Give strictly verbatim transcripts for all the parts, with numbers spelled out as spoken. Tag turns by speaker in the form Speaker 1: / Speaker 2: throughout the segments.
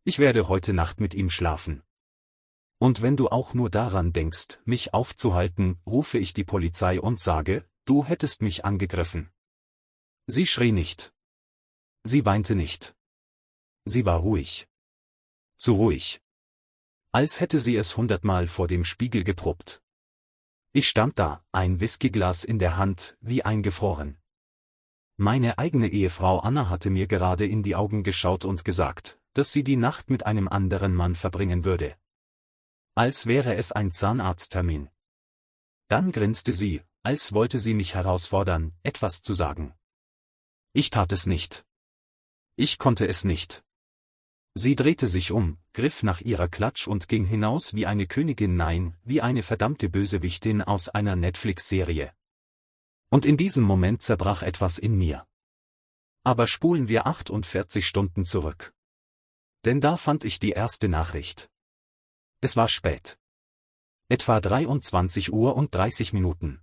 Speaker 1: Ich werde heute Nacht mit ihm schlafen. Und wenn du auch nur daran denkst, mich aufzuhalten, rufe ich die Polizei und sage, du hättest mich angegriffen. Sie schrie nicht. Sie weinte nicht. Sie war ruhig. So ruhig. Als hätte sie es hundertmal vor dem Spiegel geprobt. Ich stand da, ein Whiskyglas in der Hand, wie eingefroren. Meine eigene Ehefrau Anna hatte mir gerade in die Augen geschaut und gesagt, dass sie die Nacht mit einem anderen Mann verbringen würde. Als wäre es ein Zahnarzttermin. Dann grinste sie, als wollte sie mich herausfordern, etwas zu sagen. Ich tat es nicht. Ich konnte es nicht. Sie drehte sich um, griff nach ihrer Klatsch und ging hinaus wie eine Königin, nein, wie eine verdammte Bösewichtin aus einer Netflix-Serie. Und in diesem Moment zerbrach etwas in mir. Aber spulen wir achtundvierzig Stunden zurück. Denn da fand ich die erste Nachricht. Es war spät. Etwa dreiundzwanzig Uhr und dreißig Minuten.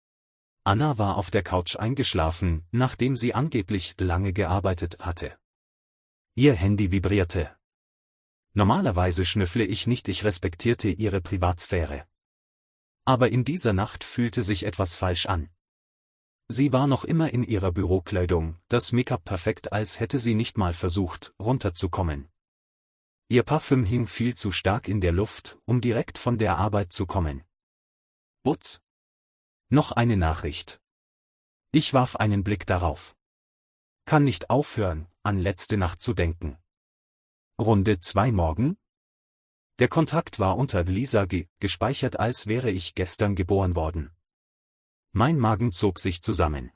Speaker 1: Anna war auf der Couch eingeschlafen, nachdem sie angeblich lange gearbeitet hatte. Ihr Handy vibrierte. Normalerweise schnüffle ich nicht, ich respektierte ihre Privatsphäre. Aber in dieser Nacht fühlte sich etwas falsch an. Sie war noch immer in ihrer Bürokleidung, das Make-up perfekt, als hätte sie nicht mal versucht, runterzukommen. Ihr Parfüm hing viel zu stark in der Luft, um direkt von der Arbeit zu kommen. Butz. Noch eine Nachricht. Ich warf einen Blick darauf. Kann nicht aufhören, an letzte Nacht zu denken. Runde zwei morgen? Der Kontakt war unter Lisa G. gespeichert, als wäre ich gestern geboren worden. Mein Magen zog sich zusammen.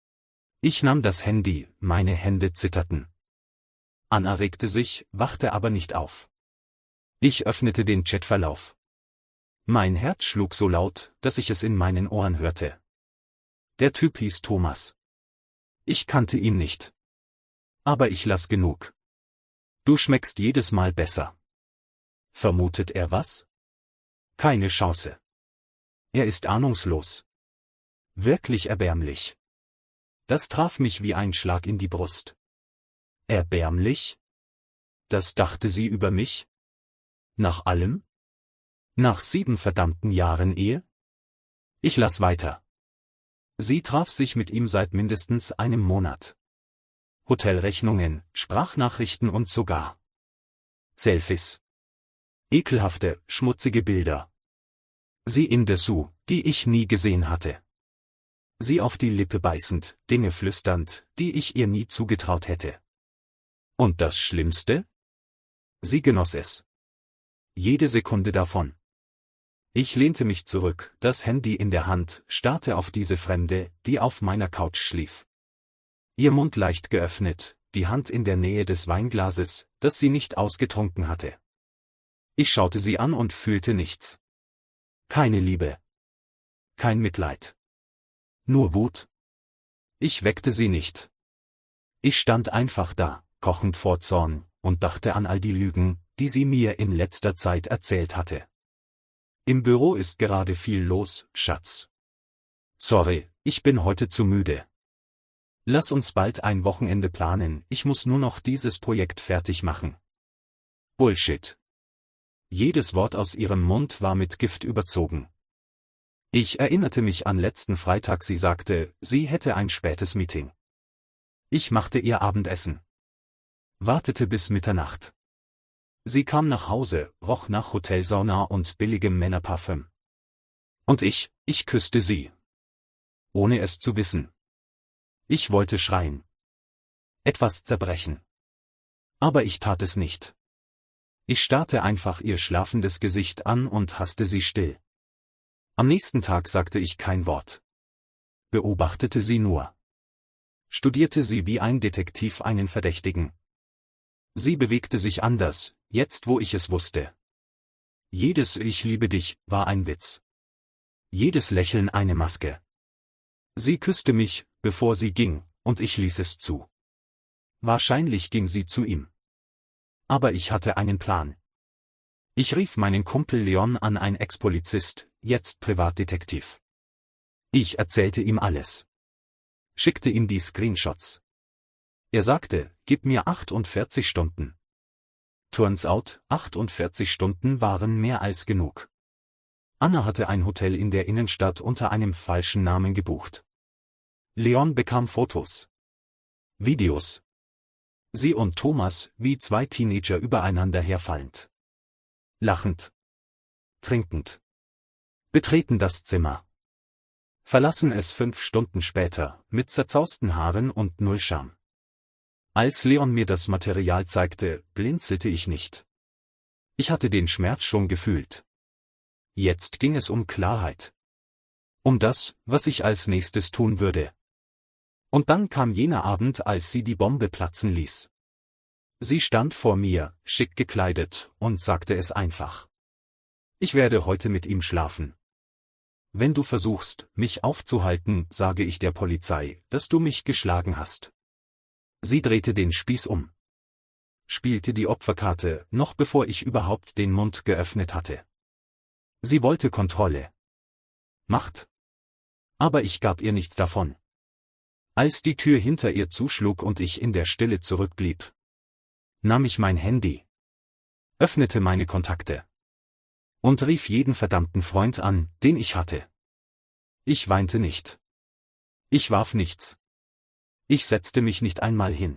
Speaker 1: Ich nahm das Handy, meine Hände zitterten. Anna regte sich, wachte aber nicht auf. Ich öffnete den Chatverlauf. Mein Herz schlug so laut, dass ich es in meinen Ohren hörte. Der Typ hieß Thomas. Ich kannte ihn nicht. Aber ich las genug. Du schmeckst jedes Mal besser. Vermutet er was? Keine Chance. Er ist ahnungslos. Wirklich erbärmlich. Das traf mich wie ein Schlag in die Brust. Erbärmlich? Das dachte sie über mich? Nach allem? Nach sieben verdammten Jahren Ehe? Ich las weiter. Sie traf sich mit ihm seit mindestens einem Monat. Hotelrechnungen, Sprachnachrichten und sogar Selfies. Ekelhafte, schmutzige Bilder. Sie in Dessous, die ich nie gesehen hatte. Sie auf die Lippe beißend, Dinge flüsternd, die ich ihr nie zugetraut hätte. Und das Schlimmste? Sie genoss es. Jede Sekunde davon. Ich lehnte mich zurück, das Handy in der Hand, starrte auf diese Fremde, die auf meiner Couch schlief. Ihr Mund leicht geöffnet, die Hand in der Nähe des Weinglases, das sie nicht ausgetrunken hatte. Ich schaute sie an und fühlte nichts. Keine Liebe. Kein Mitleid. Nur Wut. Ich weckte sie nicht. Ich stand einfach da, kochend vor Zorn, und dachte an all die Lügen, die sie mir in letzter Zeit erzählt hatte. Im Büro ist gerade viel los, Schatz. Sorry, ich bin heute zu müde. Lass uns bald ein Wochenende planen, ich muss nur noch dieses Projekt fertig machen. Bullshit. Jedes Wort aus ihrem Mund war mit Gift überzogen. Ich erinnerte mich an letzten Freitag, sie sagte, sie hätte ein spätes Meeting. Ich machte ihr Abendessen. Wartete bis Mitternacht. Sie kam nach Hause, roch nach Hotelsauna und billigem Männerparfüm. Und ich, ich küsste sie. Ohne es zu wissen. Ich wollte schreien. Etwas zerbrechen. Aber ich tat es nicht. Ich starrte einfach ihr schlafendes Gesicht an und hasste sie still. Am nächsten Tag sagte ich kein Wort. Beobachtete sie nur. Studierte sie wie ein Detektiv einen Verdächtigen. Sie bewegte sich anders, jetzt wo ich es wusste. Jedes Ich liebe dich war ein Witz. Jedes Lächeln eine Maske. Sie küsste mich, bevor sie ging, und ich ließ es zu. Wahrscheinlich ging sie zu ihm. Aber ich hatte einen Plan. Ich rief meinen Kumpel Leon an, ein Ex-Polizist, jetzt Privatdetektiv. Ich erzählte ihm alles. Schickte ihm die Screenshots. Er sagte, gib mir achtundvierzig Stunden. Turns out, achtundvierzig Stunden waren mehr als genug. Anna hatte ein Hotel in der Innenstadt unter einem falschen Namen gebucht. Leon bekam Fotos, Videos. Sie und Thomas, wie zwei Teenager übereinander herfallend. Lachend. Trinkend. Betreten das Zimmer. Verlassen es fünf Stunden später, mit zerzausten Haaren und null Scham. Als Leon mir das Material zeigte, blinzelte ich nicht. Ich hatte den Schmerz schon gefühlt. Jetzt ging es um Klarheit. Um das, was ich als nächstes tun würde. Und dann kam jener Abend, als sie die Bombe platzen ließ. Sie stand vor mir, schick gekleidet, und sagte es einfach. Ich werde heute mit ihm schlafen. Wenn du versuchst, mich aufzuhalten, sage ich der Polizei, dass du mich geschlagen hast. Sie drehte den Spieß um. Spielte die Opferkarte, noch bevor ich überhaupt den Mund geöffnet hatte. Sie wollte Kontrolle. Macht. Aber ich gab ihr nichts davon. Als die Tür hinter ihr zuschlug und ich in der Stille zurückblieb, nahm ich mein Handy, öffnete meine Kontakte und rief jeden verdammten Freund an, den ich hatte. Ich weinte nicht. Ich warf nichts. Ich setzte mich nicht einmal hin.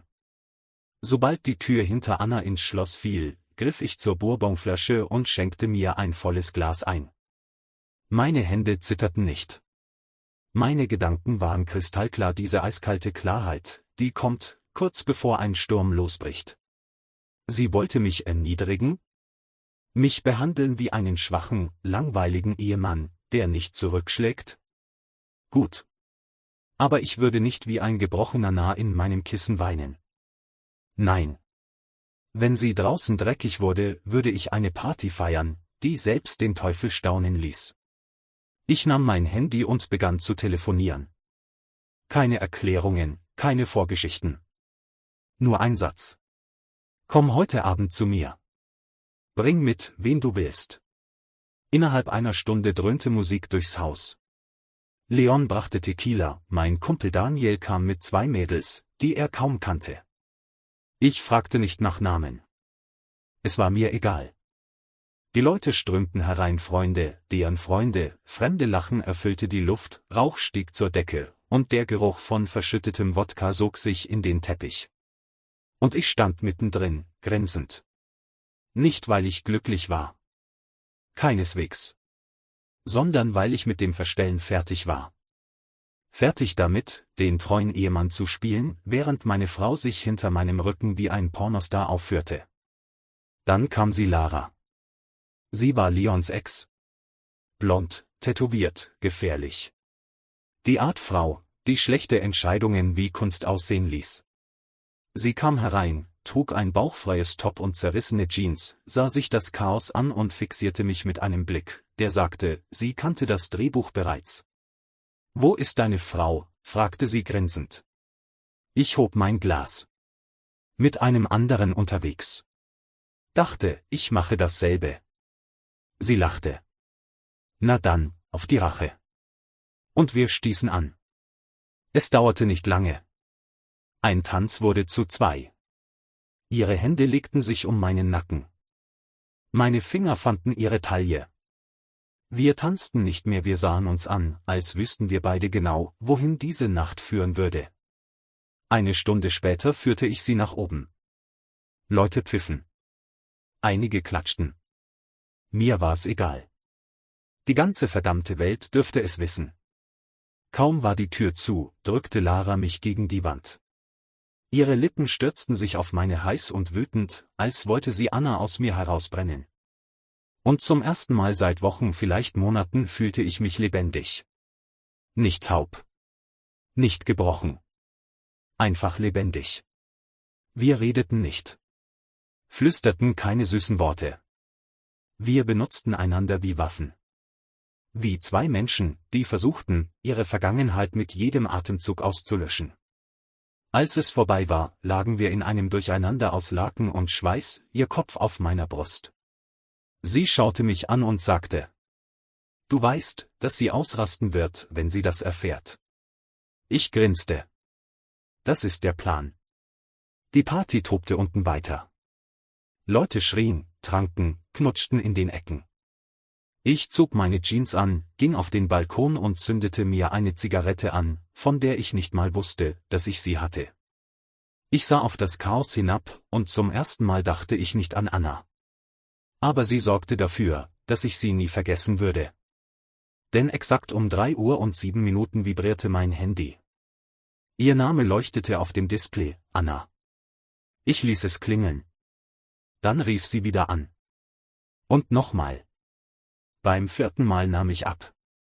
Speaker 1: Sobald die Tür hinter Anna ins Schloss fiel, griff ich zur Bourbonflasche und schenkte mir ein volles Glas ein. Meine Hände zitterten nicht. Meine Gedanken waren kristallklar, diese eiskalte Klarheit, die kommt, kurz bevor ein Sturm losbricht. Sie wollte mich erniedrigen? Mich behandeln wie einen schwachen, langweiligen Ehemann, der nicht zurückschlägt? Gut. Aber ich würde nicht wie ein gebrochener Narr in meinem Kissen weinen. Nein. Wenn sie draußen dreckig wurde, würde ich eine Party feiern, die selbst den Teufel staunen ließ. Ich nahm mein Handy und begann zu telefonieren. Keine Erklärungen, keine Vorgeschichten. Nur ein Satz. Komm heute Abend zu mir. Bring mit, wen du willst. Innerhalb einer Stunde dröhnte Musik durchs Haus. Leon brachte Tequila, mein Kumpel Daniel kam mit zwei Mädels, die er kaum kannte. Ich fragte nicht nach Namen. Es war mir egal. Die Leute strömten herein, Freunde, deren Freunde, fremde Lachen erfüllte die Luft, Rauch stieg zur Decke, und der Geruch von verschüttetem Wodka sog sich in den Teppich. Und ich stand mittendrin, grinsend. Nicht, weil ich glücklich war. Keineswegs. Sondern weil ich mit dem Verstellen fertig war. Fertig damit, den treuen Ehemann zu spielen, während meine Frau sich hinter meinem Rücken wie ein Pornostar aufführte. Dann kam sie, Lara. Sie war Leons Ex. Blond, tätowiert, gefährlich. Die Art Frau, die schlechte Entscheidungen wie Kunst aussehen ließ. Sie kam herein, trug ein bauchfreies Top und zerrissene Jeans, sah sich das Chaos an und fixierte mich mit einem Blick, der sagte, sie kannte das Drehbuch bereits. »Wo ist deine Frau?« fragte sie grinsend. Ich hob mein Glas. »Mit einem anderen unterwegs.« Dachte, ich mache dasselbe. Sie lachte. »Na dann, auf die Rache.« Und wir stießen an. Es dauerte nicht lange. Ein Tanz wurde zu zwei. Ihre Hände legten sich um meinen Nacken. Meine Finger fanden ihre Taille. Wir tanzten nicht mehr, wir sahen uns an, als wüssten wir beide genau, wohin diese Nacht führen würde. Eine Stunde später führte ich sie nach oben. Leute pfiffen. Einige klatschten. Mir war's egal. Die ganze verdammte Welt dürfte es wissen. Kaum war die Tür zu, drückte Lara mich gegen die Wand. Ihre Lippen stürzten sich auf meine heiß und wütend, als wollte sie Anna aus mir herausbrennen. Und zum ersten Mal seit Wochen, vielleicht Monaten, fühlte ich mich lebendig. Nicht taub. Nicht gebrochen. Einfach lebendig. Wir redeten nicht. Flüsterten keine süßen Worte. Wir benutzten einander wie Waffen. Wie zwei Menschen, die versuchten, ihre Vergangenheit mit jedem Atemzug auszulöschen. Als es vorbei war, lagen wir in einem Durcheinander aus Laken und Schweiß, ihr Kopf auf meiner Brust. Sie schaute mich an und sagte: »Du weißt, dass sie ausrasten wird, wenn sie das erfährt.« Ich grinste. Das ist der Plan. Die Party tobte unten weiter. Leute schrien, tranken, knutschten in den Ecken. Ich zog meine Jeans an, ging auf den Balkon und zündete mir eine Zigarette an, von der ich nicht mal wusste, dass ich sie hatte. Ich sah auf das Chaos hinab, und zum ersten Mal dachte ich nicht an Anna. Aber sie sorgte dafür, dass ich sie nie vergessen würde. Denn exakt um drei Uhr und sieben Minuten vibrierte mein Handy. Ihr Name leuchtete auf dem Display, Anna. Ich ließ es klingeln. Dann rief sie wieder an. Und nochmal. Beim vierten Mal nahm ich ab.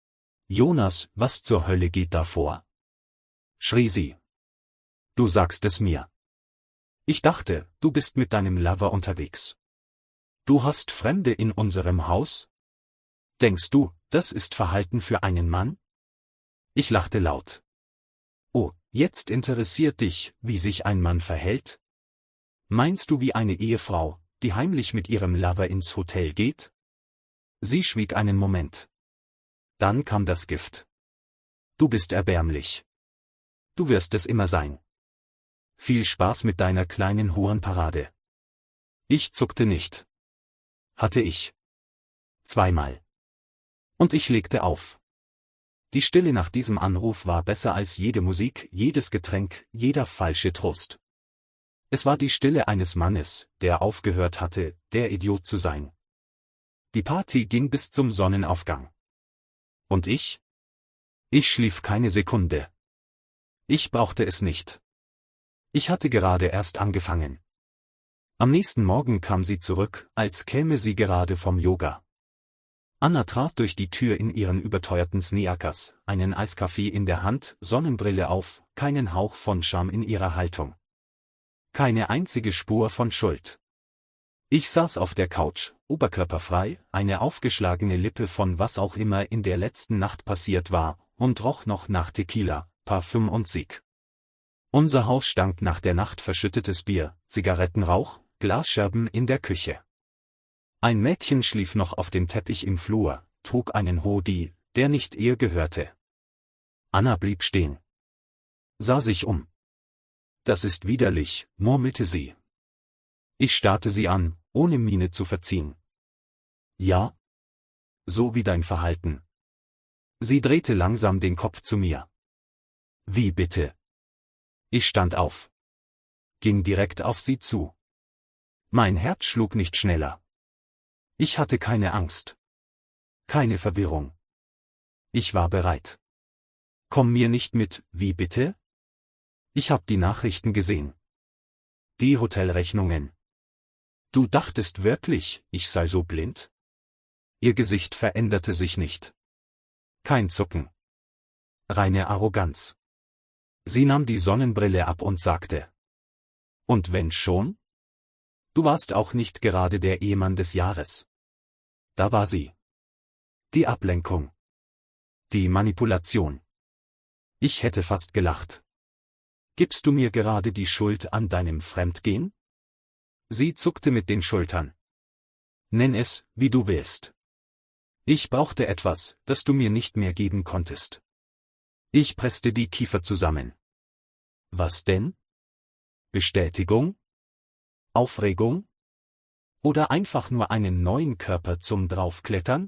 Speaker 1: Jonas, was zur Hölle geht da vor? Schrie sie. Du sagst es mir. Ich dachte, du bist mit deinem Lover unterwegs. Du hast Fremde in unserem Haus? Denkst du, das ist Verhalten für einen Mann? Ich lachte laut. Oh, jetzt interessiert dich, wie sich ein Mann verhält? Meinst du wie eine Ehefrau, die heimlich mit ihrem Lover ins Hotel geht? Sie schwieg einen Moment. Dann kam das Gift. Du bist erbärmlich. Du wirst es immer sein. Viel Spaß mit deiner kleinen Hurenparade. Ich zuckte nicht. Hatte ich. Zweimal. Und ich legte auf. Die Stille nach diesem Anruf war besser als jede Musik, jedes Getränk, jeder falsche Trost. Es war die Stille eines Mannes, der aufgehört hatte, der Idiot zu sein. Die Party ging bis zum Sonnenaufgang. Und ich? Ich schlief keine Sekunde. Ich brauchte es nicht. Ich hatte gerade erst angefangen. Am nächsten Morgen kam sie zurück, als käme sie gerade vom Yoga. Anna trat durch die Tür in ihren überteuerten Sneakers, einen Eiskaffee in der Hand, Sonnenbrille auf, keinen Hauch von Scham in ihrer Haltung. Keine einzige Spur von Schuld. Ich saß auf der Couch, oberkörperfrei, eine aufgeschlagene Lippe von was auch immer in der letzten Nacht passiert war, und roch noch nach Tequila, Parfüm und Sieg. Unser Haus stank nach der Nacht verschüttetes Bier, Zigarettenrauch, Glasscherben in der Küche. Ein Mädchen schlief noch auf dem Teppich im Flur, trug einen Hoodie, der nicht ihr gehörte. Anna blieb stehen. Sah sich um. Das ist widerlich, murmelte sie. Ich starrte sie an, ohne Miene zu verziehen. Ja? So wie dein Verhalten. Sie drehte langsam den Kopf zu mir. Wie bitte? Ich stand auf. Ging direkt auf sie zu. Mein Herz schlug nicht schneller. Ich hatte keine Angst. Keine Verwirrung. Ich war bereit. Komm mir nicht mit, wie bitte? Ich hab die Nachrichten gesehen. Die Hotelrechnungen. Du dachtest wirklich, ich sei so blind? Ihr Gesicht veränderte sich nicht. Kein Zucken. Reine Arroganz. Sie nahm die Sonnenbrille ab und sagte. Und wenn schon? Du warst auch nicht gerade der Ehemann des Jahres. Da war sie. Die Ablenkung. Die Manipulation. Ich hätte fast gelacht. Gibst du mir gerade die Schuld an deinem Fremdgehen? Sie zuckte mit den Schultern. Nenn es, wie du willst. Ich brauchte etwas, das du mir nicht mehr geben konntest. Ich presste die Kiefer zusammen. Was denn? Bestätigung? Aufregung? Oder einfach nur einen neuen Körper zum Draufklettern?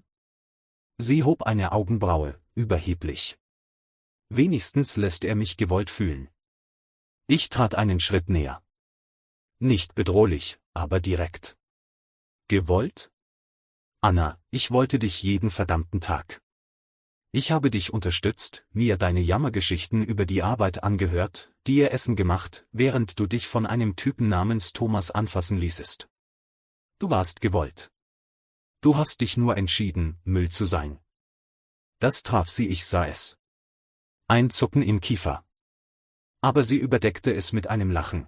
Speaker 1: Sie hob eine Augenbraue, überheblich. Wenigstens lässt er mich gewollt fühlen. Ich trat einen Schritt näher. Nicht bedrohlich, aber direkt. Gewollt? Anna, ich wollte dich jeden verdammten Tag. Ich habe dich unterstützt, mir deine Jammergeschichten über die Arbeit angehört, dir Essen gemacht, während du dich von einem Typen namens Thomas anfassen ließest. Du warst gewollt. Du hast dich nur entschieden, Müll zu sein. Das traf sie, ich sah es. Ein Zucken im Kiefer. Aber sie überdeckte es mit einem Lachen.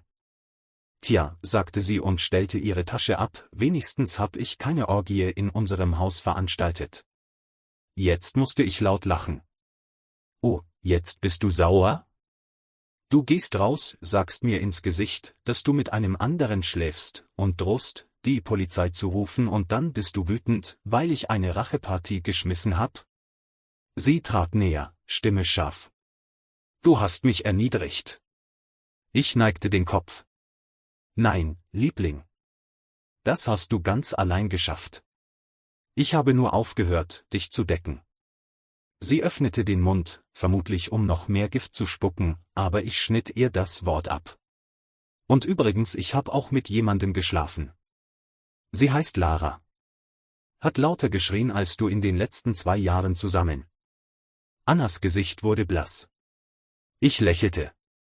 Speaker 1: Tja, sagte sie und stellte ihre Tasche ab, wenigstens hab ich keine Orgie in unserem Haus veranstaltet. Jetzt musste ich laut lachen. Oh, jetzt bist du sauer? Du gehst raus, sagst mir ins Gesicht, dass du mit einem anderen schläfst, und drohst, die Polizei zu rufen, und dann bist du wütend, weil ich eine Racheparty geschmissen hab? Sie trat näher, Stimme scharf. Du hast mich erniedrigt. Ich neigte den Kopf. Nein, Liebling. Das hast du ganz allein geschafft. Ich habe nur aufgehört, dich zu decken. Sie öffnete den Mund, vermutlich um noch mehr Gift zu spucken, aber ich schnitt ihr das Wort ab. Und übrigens, ich hab auch mit jemandem geschlafen. Sie heißt Lara. Hat lauter geschrien als du in den letzten zwei Jahren zusammen. Annas Gesicht wurde blass. Ich lächelte.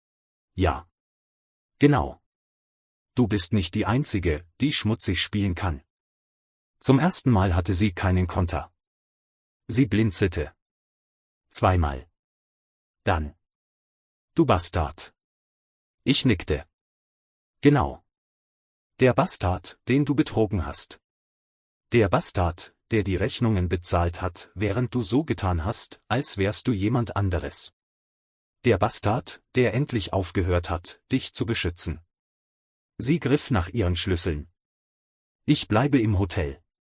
Speaker 1: Ja. Genau. Du bist nicht die Einzige, die schmutzig spielen kann. Zum ersten Mal hatte sie keinen Konter. Sie blinzelte. Zweimal. Dann. Du Bastard. Ich nickte. Genau. Der Bastard, den du betrogen hast. Der Bastard, der die Rechnungen bezahlt hat, während du so getan hast, als wärst du jemand anderes. Der Bastard, der endlich aufgehört hat, dich zu beschützen. Sie griff nach ihren Schlüsseln. Ich bleibe im Hotel.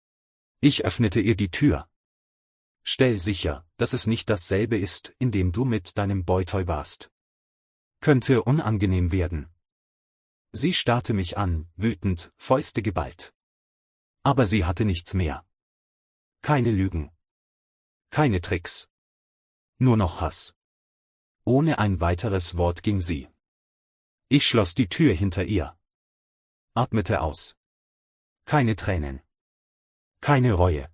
Speaker 1: Ich öffnete ihr die Tür. Stell sicher, dass es nicht dasselbe ist, in dem du mit deinem Boytoy warst. Könnte unangenehm werden. Sie starrte mich an, wütend, Fäuste geballt. Aber sie hatte nichts mehr. Keine Lügen. Keine Tricks. Nur noch Hass. Ohne ein weiteres Wort ging sie. Ich schloss die Tür hinter ihr. Atmete aus. Keine Tränen. Keine Reue.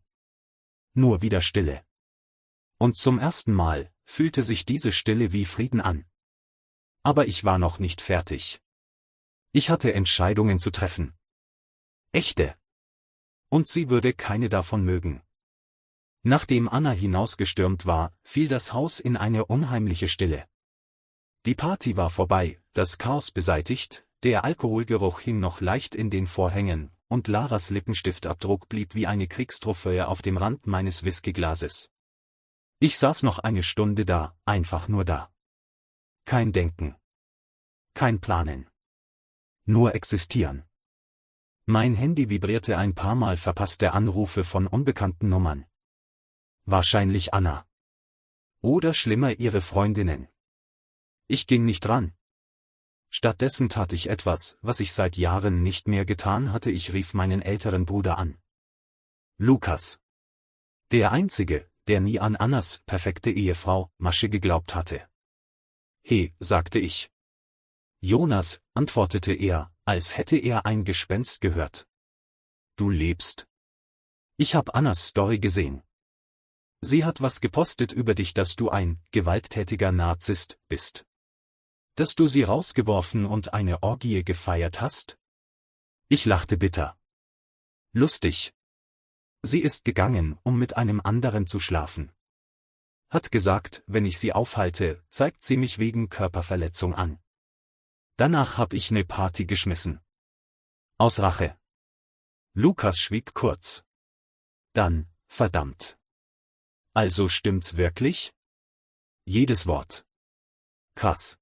Speaker 1: Nur wieder Stille. Und zum ersten Mal fühlte sich diese Stille wie Frieden an. Aber ich war noch nicht fertig. Ich hatte Entscheidungen zu treffen. Echte. Und sie würde keine davon mögen. Nachdem Anna hinausgestürmt war, fiel das Haus in eine unheimliche Stille. Die Party war vorbei, das Chaos beseitigt, der Alkoholgeruch hing noch leicht in den Vorhängen, und Laras Lippenstiftabdruck blieb wie eine Kriegstrophäe auf dem Rand meines Whiskyglases. Ich saß noch eine Stunde da, einfach nur da. Kein Denken. Kein Planen. Nur existieren. Mein Handy vibrierte ein paar Mal verpasste Anrufe von unbekannten Nummern. Wahrscheinlich Anna. Oder schlimmer ihre Freundinnen. Ich ging nicht ran. Stattdessen tat ich etwas, was ich seit Jahren nicht mehr getan hatte, ich rief meinen älteren Bruder an. Lukas. Der Einzige, der nie an Annas perfekte Ehefrau, Masche geglaubt hatte. He, sagte ich. Jonas, antwortete er, als hätte er ein Gespenst gehört. Du lebst. Ich hab Annas Story gesehen. Sie hat was gepostet über dich, dass du ein gewalttätiger Narzisst bist. Dass du sie rausgeworfen und eine Orgie gefeiert hast? Ich lachte bitter. Lustig. Sie ist gegangen, um mit einem anderen zu schlafen. Hat gesagt, wenn ich sie aufhalte, zeigt sie mich wegen Körperverletzung an. Danach hab ich ne Party geschmissen. Aus Rache. Lukas schwieg kurz. Dann, verdammt. Also stimmt's wirklich? Jedes Wort. Krass.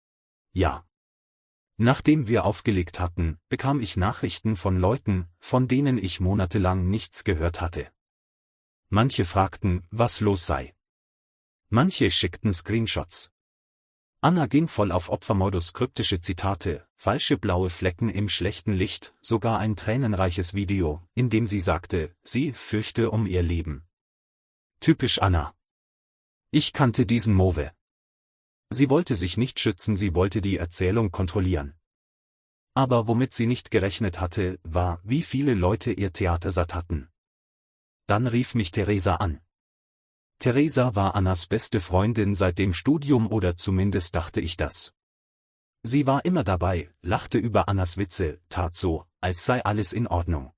Speaker 1: Ja. Nachdem wir aufgelegt hatten, bekam ich Nachrichten von Leuten, von denen ich monatelang nichts gehört hatte. Manche fragten, was los sei. Manche schickten Screenshots. Anna ging voll auf Opfermodus, kryptische Zitate, falsche blaue Flecken im schlechten Licht, sogar ein tränenreiches Video, in dem sie sagte, sie fürchte um ihr Leben. Typisch Anna. Ich kannte diesen Move. Sie wollte sich nicht schützen, sie wollte die Erzählung kontrollieren. Aber womit sie nicht gerechnet hatte, war, wie viele Leute ihr Theater satt hatten. Dann rief mich Theresa an. Theresa war Annas beste Freundin seit dem Studium, oder zumindest dachte ich das. Sie war immer dabei, lachte über Annas Witze, tat so, als sei alles in Ordnung.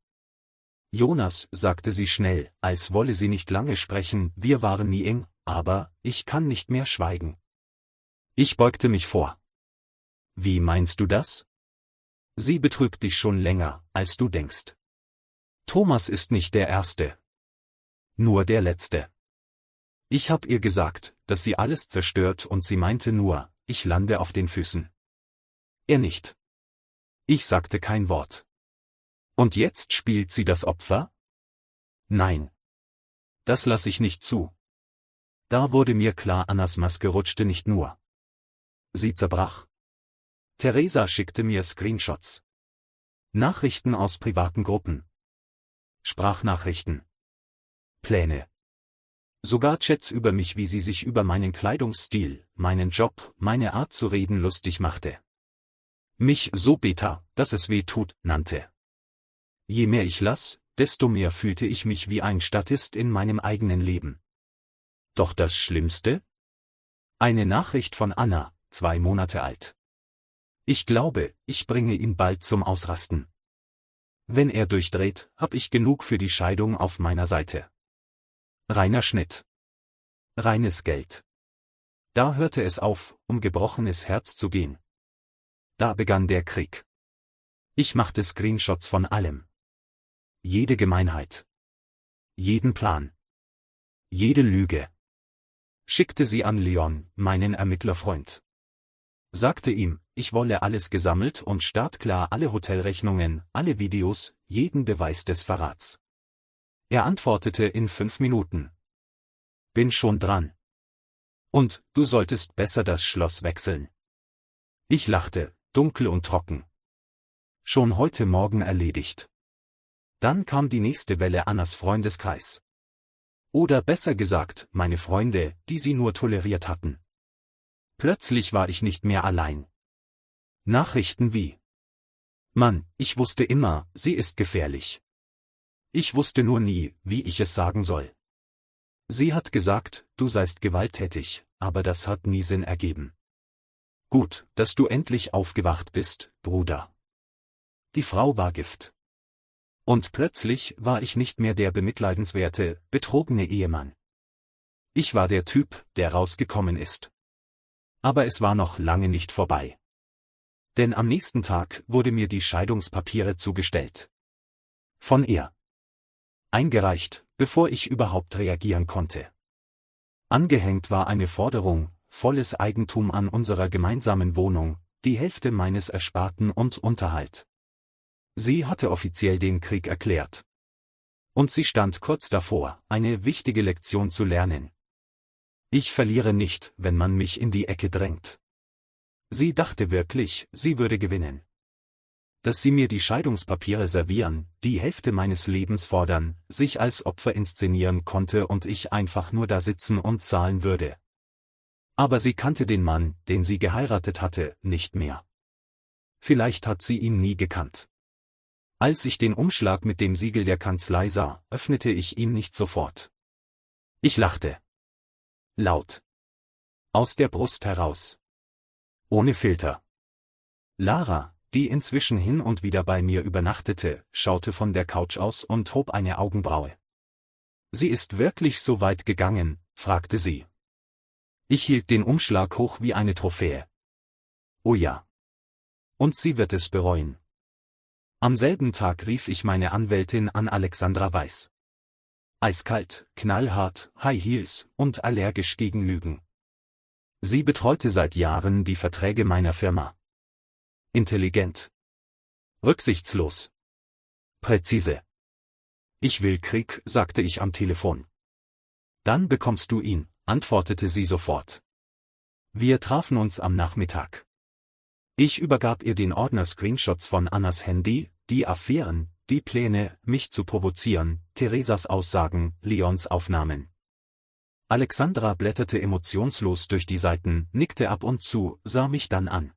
Speaker 1: Jonas, sagte sie schnell, als wolle sie nicht lange sprechen, wir waren nie eng, aber ich kann nicht mehr schweigen. Ich beugte mich vor. Wie meinst du das? Sie betrügt dich schon länger, als du denkst. Thomas ist nicht der Erste. Nur der Letzte. Ich hab ihr gesagt, dass sie alles zerstört, und sie meinte nur, ich lande auf den Füßen. Er nicht. Ich sagte kein Wort. Und jetzt spielt sie das Opfer? Nein. Das lass ich nicht zu. Da wurde mir klar, Annas Maske rutschte nicht nur. Sie zerbrach. Theresa schickte mir Screenshots. Nachrichten aus privaten Gruppen. Sprachnachrichten. Pläne. Sogar Chats über mich, wie sie sich über meinen Kleidungsstil, meinen Job, meine Art zu reden lustig machte. Mich so beta, dass es weh tut, nannte. Je mehr ich las, desto mehr fühlte ich mich wie ein Statist in meinem eigenen Leben. Doch das Schlimmste? Eine Nachricht von Anna, zwei Monate alt. Ich glaube, ich bringe ihn bald zum Ausrasten. Wenn er durchdreht, hab ich genug für die Scheidung auf meiner Seite. Reiner Schnitt. Reines Geld. Da hörte es auf, um gebrochenes Herz zu gehen. Da begann der Krieg. Ich machte Screenshots von allem. Jede Gemeinheit. Jeden Plan. Jede Lüge. Schickte sie an Leon, meinen Ermittlerfreund. Sagte ihm, ich wolle alles gesammelt und startklar, alle Hotelrechnungen, alle Videos, jeden Beweis des Verrats. Er antwortete in fünf Minuten. Bin schon dran. Und, du solltest besser das Schloss wechseln. Ich lachte, dunkel und trocken. Schon heute Morgen erledigt. Dann kam die nächste Welle Annas Freundeskreis. Oder besser gesagt, meine Freunde, die sie nur toleriert hatten. Plötzlich war ich nicht mehr allein. Nachrichten wie: Mann, ich wusste immer, sie ist gefährlich. Ich wusste nur nie, wie ich es sagen soll. Sie hat gesagt, du seist gewalttätig, aber das hat nie Sinn ergeben. Gut, dass du endlich aufgewacht bist, Bruder. Die Frau war Gift. Und plötzlich war ich nicht mehr der bemitleidenswerte, betrogene Ehemann. Ich war der Typ, der rausgekommen ist. Aber es war noch lange nicht vorbei. Denn am nächsten Tag wurde mir die Scheidungspapiere zugestellt. Von ihr. Eingereicht, bevor ich überhaupt reagieren konnte. Angehängt war eine Forderung, volles Eigentum an unserer gemeinsamen Wohnung, die Hälfte meines Ersparten und Unterhalt. Sie hatte offiziell den Krieg erklärt. Und sie stand kurz davor, eine wichtige Lektion zu lernen. Ich verliere nicht, wenn man mich in die Ecke drängt. Sie dachte wirklich, sie würde gewinnen. Dass sie mir die Scheidungspapiere servieren, die Hälfte meines Lebens fordern, sich als Opfer inszenieren konnte und ich einfach nur da sitzen und zahlen würde. Aber sie kannte den Mann, den sie geheiratet hatte, nicht mehr. Vielleicht hat sie ihn nie gekannt. Als ich den Umschlag mit dem Siegel der Kanzlei sah, öffnete ich ihn nicht sofort. Ich lachte. Laut. Aus der Brust heraus. Ohne Filter. Lara, die inzwischen hin und wieder bei mir übernachtete, schaute von der Couch aus und hob eine Augenbraue. Sie ist wirklich so weit gegangen, fragte sie. Ich hielt den Umschlag hoch wie eine Trophäe. Oh ja. Und sie wird es bereuen. Am selben Tag rief ich meine Anwältin an, Alexandra Weiß. Eiskalt, knallhart, High Heels und allergisch gegen Lügen. Sie betreute seit Jahren die Verträge meiner Firma. Intelligent. Rücksichtslos. Präzise. Ich will Krieg, sagte ich am Telefon. Dann bekommst du ihn, antwortete sie sofort. Wir trafen uns am Nachmittag. Ich übergab ihr den Ordner Screenshots von Annas Handy, die Affären, die Pläne, mich zu provozieren, Theresas Aussagen, Leons Aufnahmen. Alexandra blätterte emotionslos durch die Seiten, nickte ab und zu, sah mich dann an.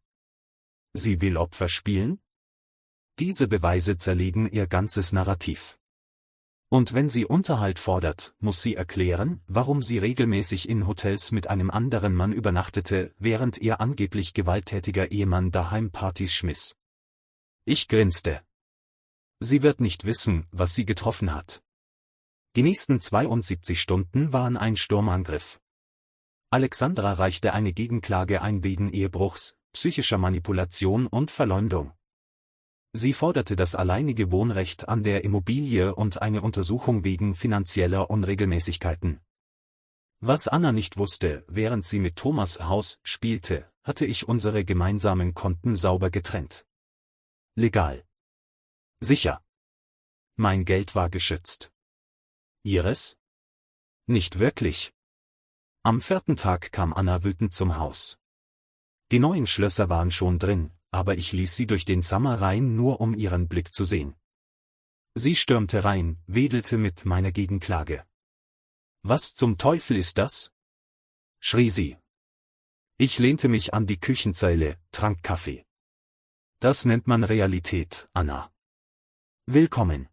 Speaker 1: Sie will Opfer spielen? Diese Beweise zerlegen ihr ganzes Narrativ. Und wenn sie Unterhalt fordert, muss sie erklären, warum sie regelmäßig in Hotels mit einem anderen Mann übernachtete, während ihr angeblich gewalttätiger Ehemann daheim Partys schmiss. Ich grinste. Sie wird nicht wissen, was sie getroffen hat. Die nächsten zweiundsiebzig Stunden waren ein Sturmangriff. Alexandra reichte eine Gegenklage ein wegen Ehebruchs, psychischer Manipulation und Verleumdung. Sie forderte das alleinige Wohnrecht an der Immobilie und eine Untersuchung wegen finanzieller Unregelmäßigkeiten. Was Anna nicht wusste, während sie mit Thomas Haus spielte, hatte ich unsere gemeinsamen Konten sauber getrennt. Legal. Sicher. Mein Geld war geschützt. Ihres? Nicht wirklich. Am vierten Tag kam Anna wütend zum Haus. Die neuen Schlösser waren schon drin, aber ich ließ sie durch den Sommer rein, nur um ihren Blick zu sehen. Sie stürmte rein, wedelte mit meiner Gegenklage. »Was zum Teufel ist das?« schrie sie. Ich lehnte mich an die Küchenzeile, trank Kaffee. »Das nennt man Realität, Anna. Willkommen.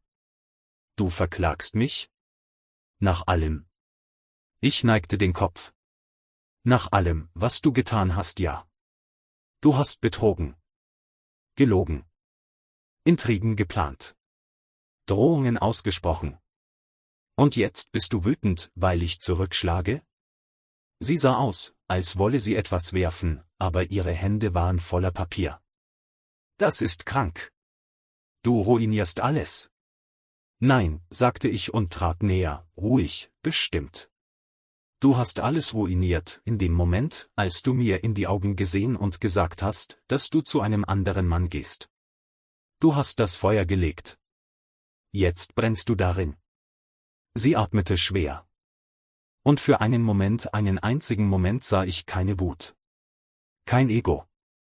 Speaker 1: Du verklagst mich? Nach allem?« Ich neigte den Kopf. »Nach allem, was du getan hast, ja. Du hast betrogen. Gelogen. Intrigen geplant. Drohungen ausgesprochen. Und jetzt bist du wütend, weil ich zurückschlage?« Sie sah aus, als wolle sie etwas werfen, aber ihre Hände waren voller Papier. »Das ist krank. Du ruinierst alles.« »Nein«, sagte ich und trat näher, ruhig, bestimmt. »Du hast alles ruiniert, in dem Moment, als du mir in die Augen gesehen und gesagt hast, dass du zu einem anderen Mann gehst. Du hast das Feuer gelegt. Jetzt brennst du darin.« Sie atmete schwer. Und für einen Moment, einen einzigen Moment sah ich keine Wut. Kein Ego.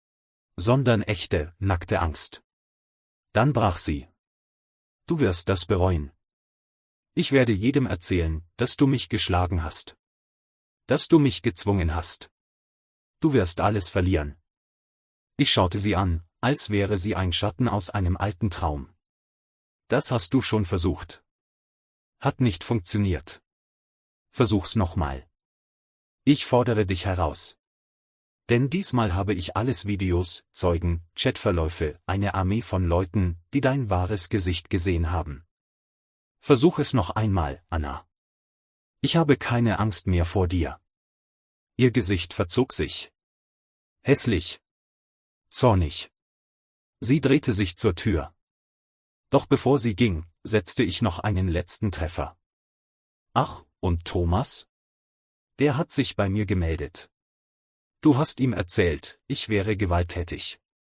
Speaker 1: Sondern echte, nackte Angst. Dann brach sie. »Du wirst das bereuen. Ich werde jedem erzählen, dass du mich geschlagen hast. Dass du mich gezwungen hast. Du wirst alles verlieren.« Ich schaute sie an, als wäre sie ein Schatten aus einem alten Traum. »Das hast du schon versucht. Hat nicht funktioniert. Versuch's nochmal. Ich fordere dich heraus. Denn diesmal habe ich alles Videos, Zeugen, Chatverläufe, eine Armee von Leuten, die dein wahres Gesicht gesehen haben. Versuch es noch einmal, Anna. Ich habe keine Angst mehr vor dir.« Ihr Gesicht verzog sich. Hässlich. Zornig. Sie drehte sich zur Tür. Doch bevor sie ging, setzte ich noch einen letzten Treffer. »Ach, und Thomas? Der hat sich bei mir gemeldet. Du hast ihm erzählt, ich wäre gewalttätig.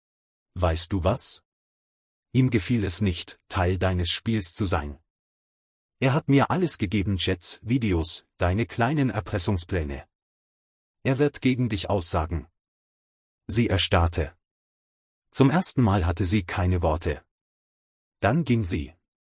Speaker 1: Weißt du was? Ihm gefiel es nicht, Teil deines Spiels zu sein. Er hat mir alles gegeben, Chats, Videos, deine kleinen Erpressungspläne. Er wird gegen dich aussagen.« Sie erstarrte. Zum ersten Mal hatte sie keine Worte. Dann ging sie.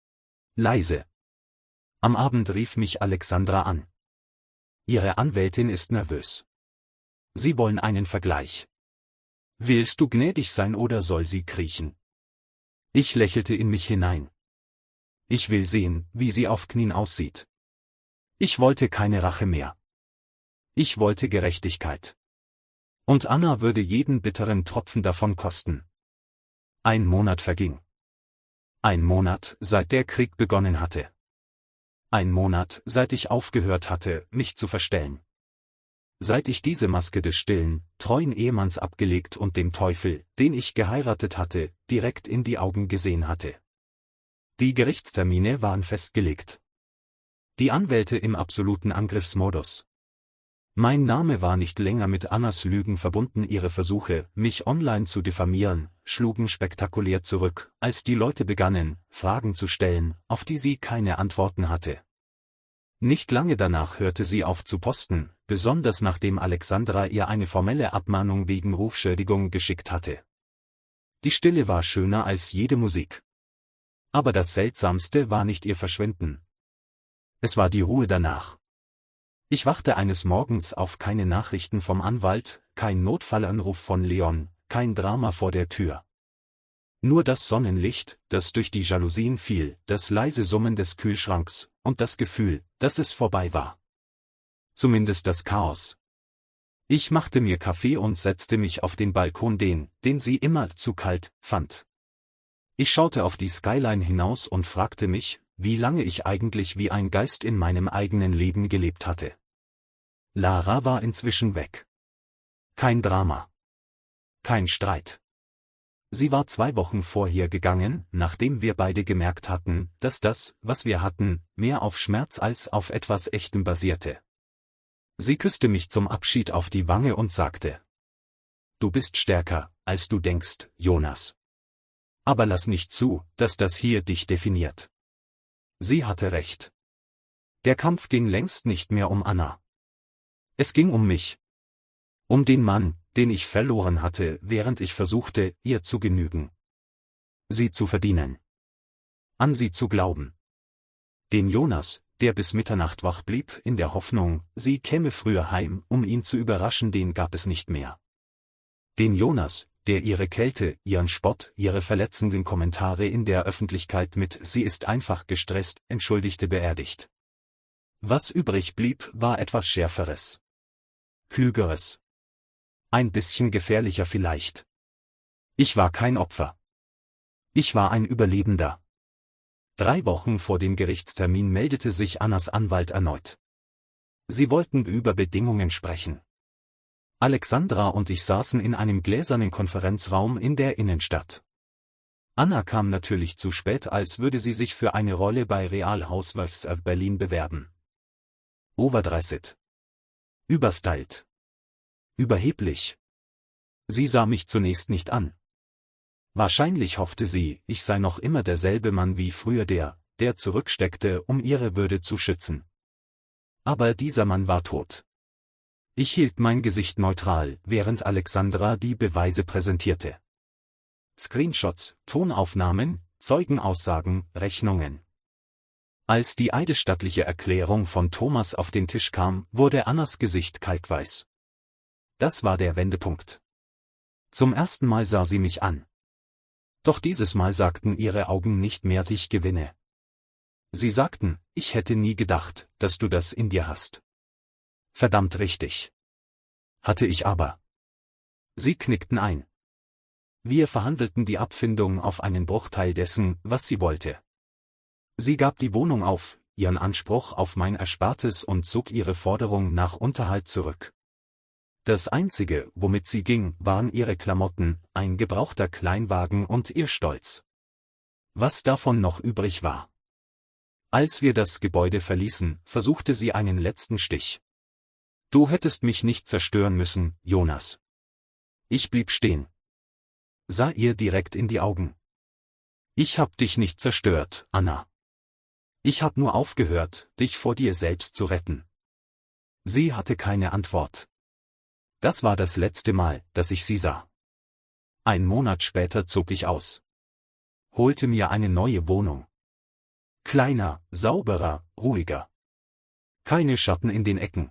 Speaker 1: Leise. Am Abend rief mich Alexandra an. Ihre Anwältin ist nervös. Sie wollen einen Vergleich. Willst du gnädig sein oder soll sie kriechen? Ich lächelte in mich hinein. Ich will sehen, wie sie auf Knien aussieht. Ich wollte keine Rache mehr. Ich wollte Gerechtigkeit. Und Anna würde jeden bitteren Tropfen davon kosten. Ein Monat verging. Ein Monat, seit der Krieg begonnen hatte. Ein Monat, seit ich aufgehört hatte, mich zu verstellen. Seit ich diese Maske des stillen, treuen Ehemanns abgelegt und dem Teufel, den ich geheiratet hatte, direkt in die Augen gesehen hatte. Die Gerichtstermine waren festgelegt. Die Anwälte im absoluten Angriffsmodus. Mein Name war nicht länger mit Annas Lügen verbunden. Ihre Versuche, mich online zu diffamieren, schlugen spektakulär zurück, als die Leute begannen, Fragen zu stellen, auf die sie keine Antworten hatte. Nicht lange danach hörte sie auf zu posten, besonders nachdem Alexandra ihr eine formelle Abmahnung wegen Rufschädigung geschickt hatte. Die Stille war schöner als jede Musik. Aber das Seltsamste war nicht ihr Verschwinden. Es war die Ruhe danach. Ich wachte eines Morgens auf keine Nachrichten vom Anwalt, kein Notfallanruf von Leon, kein Drama vor der Tür. Nur das Sonnenlicht, das durch die Jalousien fiel, das leise Summen des Kühlschranks und das Gefühl, dass es vorbei war. Zumindest das Chaos. Ich machte mir Kaffee und setzte mich auf den Balkon, den, den sie immer zu kalt fand. Ich schaute auf die Skyline hinaus und fragte mich, wie lange ich eigentlich wie ein Geist in meinem eigenen Leben gelebt hatte. Lara war inzwischen weg. Kein Drama. Kein Streit. Sie war zwei Wochen vorher gegangen, nachdem wir beide gemerkt hatten, dass das, was wir hatten, mehr auf Schmerz als auf etwas Echtem basierte. Sie küsste mich zum Abschied auf die Wange und sagte: »Du bist stärker, als du denkst, Jonas. Aber lass nicht zu, dass das hier dich definiert.« Sie hatte recht. Der Kampf ging längst nicht mehr um Anna. Es ging um mich. Um den Mann, den ich verloren hatte, während ich versuchte, ihr zu genügen. Sie zu verdienen. An sie zu glauben. Den Jonas, der bis Mitternacht wach blieb, in der Hoffnung, sie käme früher heim, um ihn zu überraschen, den gab es nicht mehr. Den Jonas, der ihre Kälte, ihren Spott, ihre verletzenden Kommentare in der Öffentlichkeit mit „sie ist einfach gestresst" entschuldigte, beerdigt. Was übrig blieb, war etwas Schärferes. Klügeres. Ein bisschen gefährlicher vielleicht. Ich war kein Opfer. Ich war ein Überlebender. Drei Wochen vor dem Gerichtstermin meldete sich Annas Anwalt erneut. Sie wollten über Bedingungen sprechen. Alexandra und ich saßen in einem gläsernen Konferenzraum in der Innenstadt. Anna kam natürlich zu spät, als würde sie sich für eine Rolle bei Real Housewives of Berlin bewerben. Overdressed. Überstylt. Überheblich. Sie sah mich zunächst nicht an. Wahrscheinlich hoffte sie, ich sei noch immer derselbe Mann wie früher, der, der zurücksteckte, um ihre Würde zu schützen. Aber dieser Mann war tot. Ich hielt mein Gesicht neutral, während Alexandra die Beweise präsentierte. Screenshots, Tonaufnahmen, Zeugenaussagen, Rechnungen. Als die eidesstattliche Erklärung von Thomas auf den Tisch kam, wurde Annas Gesicht kalkweiß. Das war der Wendepunkt. Zum ersten Mal sah sie mich an. Doch dieses Mal sagten ihre Augen nicht mehr „ich gewinne". Sie sagten: „Ich hätte nie gedacht, dass du das in dir hast." Verdammt richtig. Hatte ich aber. Sie knickten ein. Wir verhandelten die Abfindung auf einen Bruchteil dessen, was sie wollte. Sie gab die Wohnung auf, ihren Anspruch auf mein Erspartes und zog ihre Forderung nach Unterhalt zurück. Das Einzige, womit sie ging, waren ihre Klamotten, ein gebrauchter Kleinwagen und ihr Stolz. Was davon noch übrig war. Als wir das Gebäude verließen, versuchte sie einen letzten Stich. „Du hättest mich nicht zerstören müssen, Jonas." Ich blieb stehen. Sah ihr direkt in die Augen. „Ich hab dich nicht zerstört, Anna. Ich hab nur aufgehört, dich vor dir selbst zu retten." Sie hatte keine Antwort. Das war das letzte Mal, dass ich sie sah. Ein Monat später zog ich aus. Holte mir eine neue Wohnung. Kleiner, sauberer, ruhiger. Keine Schatten in den Ecken.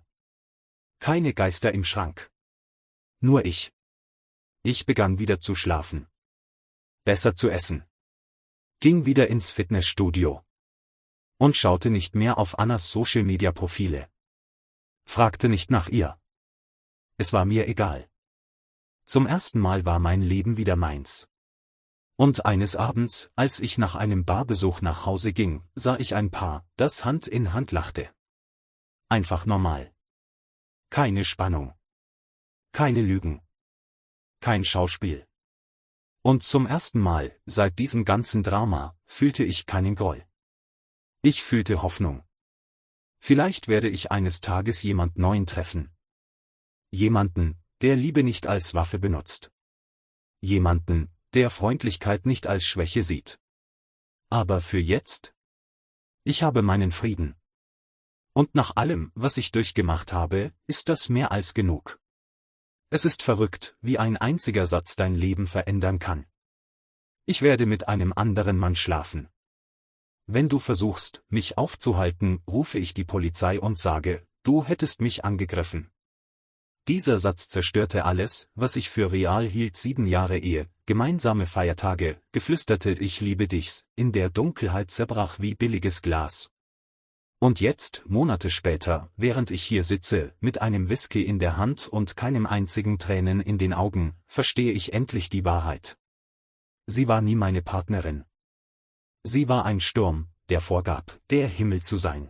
Speaker 1: Keine Geister im Schrank. Nur ich. Ich begann wieder zu schlafen. Besser zu essen. Ging wieder ins Fitnessstudio. Und schaute nicht mehr auf Annas Social-Media-Profile. Fragte nicht nach ihr. Es war mir egal. Zum ersten Mal war mein Leben wieder meins. Und eines Abends, als ich nach einem Barbesuch nach Hause ging, sah ich ein Paar, das Hand in Hand lachte. Einfach normal. Keine Spannung. Keine Lügen. Kein Schauspiel. Und zum ersten Mal, seit diesem ganzen Drama, fühlte ich keinen Groll. Ich fühlte Hoffnung. Vielleicht werde ich eines Tages jemand Neuen treffen. Jemanden, der Liebe nicht als Waffe benutzt. Jemanden, der Freundlichkeit nicht als Schwäche sieht. Aber für jetzt? Ich habe meinen Frieden. Und nach allem, was ich durchgemacht habe, ist das mehr als genug. Es ist verrückt, wie ein einziger Satz dein Leben verändern kann. Ich werde mit einem anderen Mann schlafen. Wenn du versuchst, mich aufzuhalten, rufe ich die Polizei und sage, du hättest mich angegriffen. Dieser Satz zerstörte alles, was ich für real hielt. Sieben Jahre Ehe, gemeinsame Feiertage, geflüsterte „ich liebe dich's", in der Dunkelheit zerbrach wie billiges Glas. Und jetzt, Monate später, während ich hier sitze, mit einem Whisky in der Hand und keinem einzigen Tränen in den Augen, verstehe ich endlich die Wahrheit. Sie war nie meine Partnerin. Sie war ein Sturm, der vorgab, der Himmel zu sein.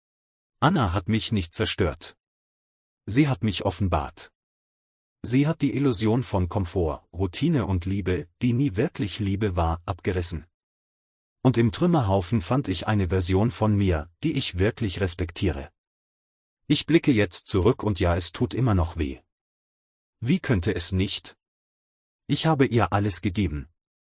Speaker 1: Anna hat mich nicht zerstört. Sie hat mich offenbart. Sie hat die Illusion von Komfort, Routine und Liebe, die nie wirklich Liebe war, abgerissen. Und im Trümmerhaufen fand ich eine Version von mir, die ich wirklich respektiere. Ich blicke jetzt zurück und ja, es tut immer noch weh. Wie könnte es nicht? Ich habe ihr alles gegeben.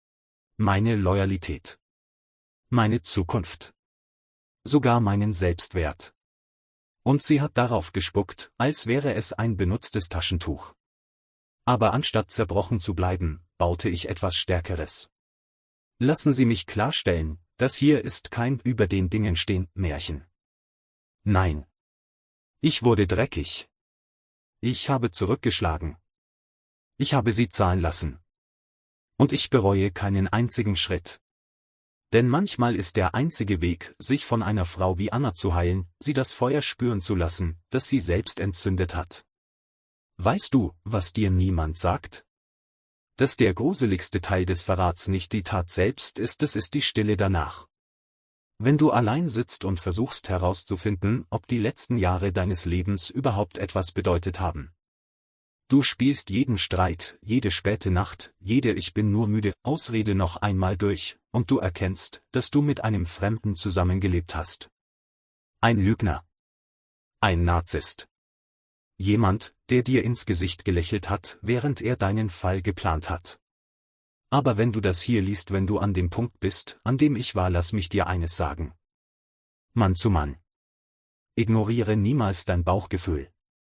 Speaker 1: Meine Loyalität. Meine Zukunft. Sogar meinen Selbstwert. Und sie hat darauf gespuckt, als wäre es ein benutztes Taschentuch. Aber anstatt zerbrochen zu bleiben, baute ich etwas Stärkeres. Lassen Sie mich klarstellen, das hier ist kein über den Dingen stehen Märchen. Nein. Ich wurde dreckig. Ich habe zurückgeschlagen. Ich habe sie zahlen lassen. Und ich bereue keinen einzigen Schritt. Denn manchmal ist der einzige Weg, sich von einer Frau wie Anna zu heilen, sie das Feuer spüren zu lassen, das sie selbst entzündet hat. Weißt du, was dir niemand sagt? Dass der gruseligste Teil des Verrats nicht die Tat selbst ist, es ist die Stille danach. Wenn du allein sitzt und versuchst herauszufinden, ob die letzten Jahre deines Lebens überhaupt etwas bedeutet haben. Du spielst jeden Streit, jede späte Nacht, jede Ich bin nur müde Ausrede noch einmal durch, und du erkennst, dass du mit einem Fremden zusammengelebt hast. Ein Lügner. Ein Narzisst. Jemand, der dir ins Gesicht gelächelt hat, während er deinen Fall geplant hat. Aber wenn du das hier liest, wenn du an dem Punkt bist, an dem ich war, lass mich dir eines sagen. Mann zu Mann. Ignoriere niemals dein Bauchgefühl.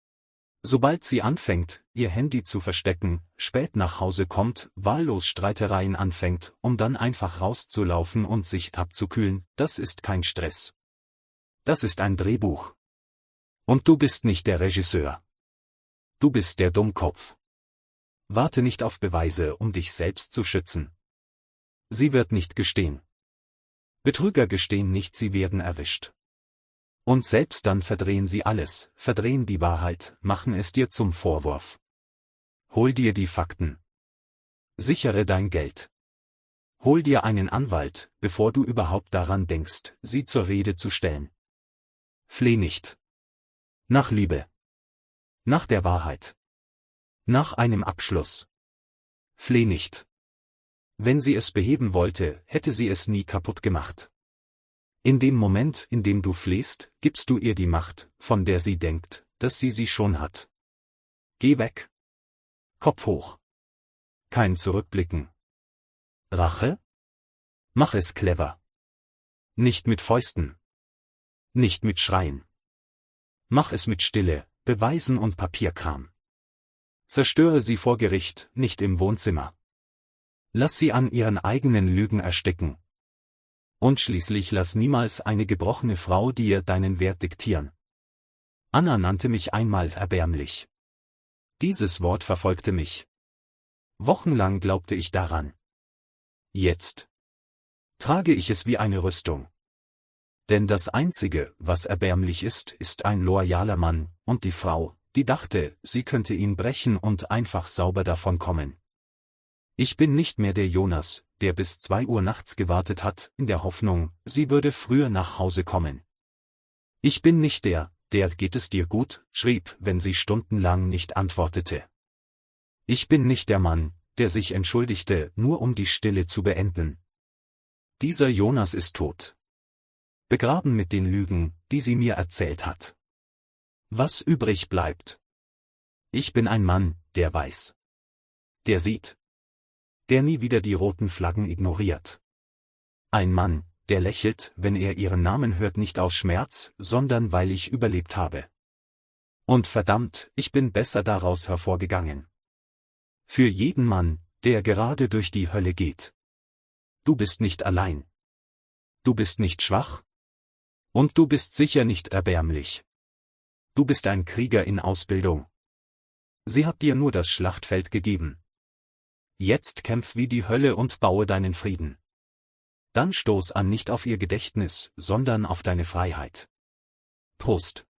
Speaker 1: Sobald sie anfängt, ihr Handy zu verstecken, spät nach Hause kommt, wahllos Streitereien anfängt, um dann einfach rauszulaufen und sich abzukühlen, das ist kein Stress. Das ist ein Drehbuch. Und du bist nicht der Regisseur. Du bist der Dummkopf. Warte nicht auf Beweise, um dich selbst zu schützen. Sie wird nicht gestehen. Betrüger gestehen nicht, sie werden erwischt. Und selbst dann verdrehen sie alles, verdrehen die Wahrheit, machen es dir zum Vorwurf. Hol dir die Fakten. Sichere dein Geld. Hol dir einen Anwalt, bevor du überhaupt daran denkst, sie zur Rede zu stellen. Fleh nicht. Nach Liebe. Nach der Wahrheit. Nach einem Abschluss. Fleh nicht. Wenn sie es beheben wollte, hätte sie es nie kaputt gemacht. In dem Moment, in dem du flehst, gibst du ihr die Macht, von der sie denkt, dass sie sie schon hat. Geh weg. Kopf hoch. Kein Zurückblicken. Rache? Mach es clever. Nicht mit Fäusten. Nicht mit Schreien. Mach es mit Stille, Beweisen und Papierkram. Zerstöre sie vor Gericht, nicht im Wohnzimmer. Lass sie an ihren eigenen Lügen ersticken. Und schließlich lass niemals eine gebrochene Frau dir deinen Wert diktieren. Anna nannte mich einmal erbärmlich. Dieses Wort verfolgte mich. Wochenlang glaubte ich daran. Jetzt trage ich es wie eine Rüstung. Denn das Einzige, was erbärmlich ist, ist ein loyaler Mann, und die Frau, die dachte, sie könnte ihn brechen und einfach sauber davonkommen. Ich bin nicht mehr der Jonas, der bis zwei Uhr nachts gewartet hat, in der Hoffnung, sie würde früher nach Hause kommen. Ich bin nicht der, der geht es dir gut, schrieb, wenn sie stundenlang nicht antwortete. Ich bin nicht der Mann, der sich entschuldigte, nur um die Stille zu beenden. Dieser Jonas ist tot. Begraben mit den Lügen, die sie mir erzählt hat. Was übrig bleibt? Ich bin ein Mann, der weiß. Der sieht. Der nie wieder die roten Flaggen ignoriert. Ein Mann, der lächelt, wenn er ihren Namen hört, nicht aus Schmerz, sondern weil ich überlebt habe. Und verdammt, ich bin besser daraus hervorgegangen. Für jeden Mann, der gerade durch die Hölle geht. Du bist nicht allein. Du bist nicht schwach. Und du bist sicher nicht erbärmlich. Du bist ein Krieger in Ausbildung. Sie hat dir nur das Schlachtfeld gegeben. Jetzt kämpf wie die Hölle und baue deinen Frieden. Dann stoß an nicht auf ihr Gedächtnis, sondern auf deine Freiheit. Prost.